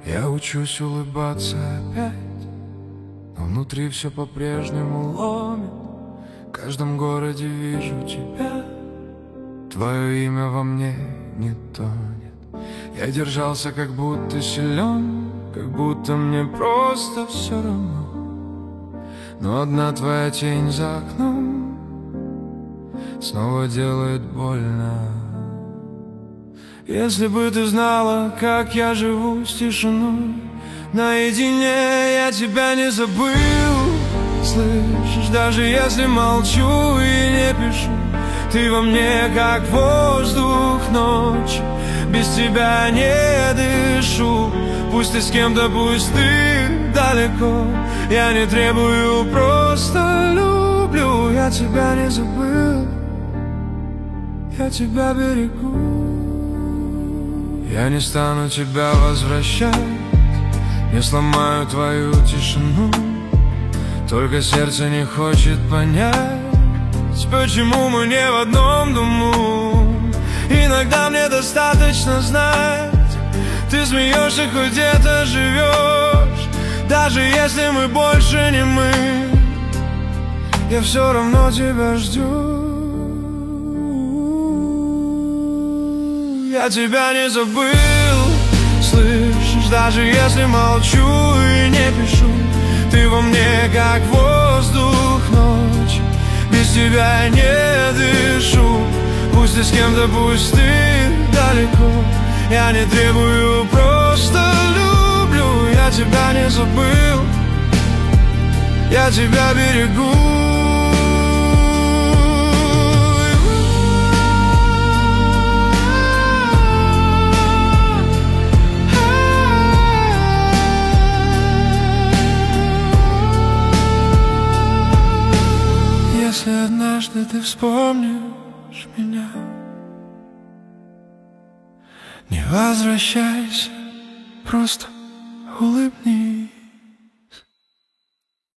Я учусь улыбаться опять, но внутри все по-прежнему ломит. В каждом городе вижу тебя, твое имя во мне не тонет. Я держался, как будто силен, как будто мне просто все равно. Но одна твоя тень за окном снова делает больно. Если бы ты знала, как я живу с тишиной, наедине я тебя не забыл. Слышишь, даже если молчу и не пишу, ты во мне как воздух ночи. Без тебя не дышу. Пусть ты с кем-то, пусть ты далеко, я не требую, просто люблю. Я тебя не забыл, я тебя берегу. Я не стану тебя возвращать, не сломаю твою тишину. Только сердце не хочет понять, почему мы не в одном дому. Иногда мне достаточно знать, ты смеешься, хоть где-то живешь. Даже если мы больше не мы, я все равно тебя жду. Я тебя не забыл, слышишь, даже если молчу и не пишу, ты во мне как воздух ночи. Без тебя не дышу. Пусть ты с кем-то, пусть ты далеко, я не требую, просто люблю. Я тебя не забыл, я тебя берегу. Если однажды ты вспомнишь меня, не возвращайся, просто улыбнись.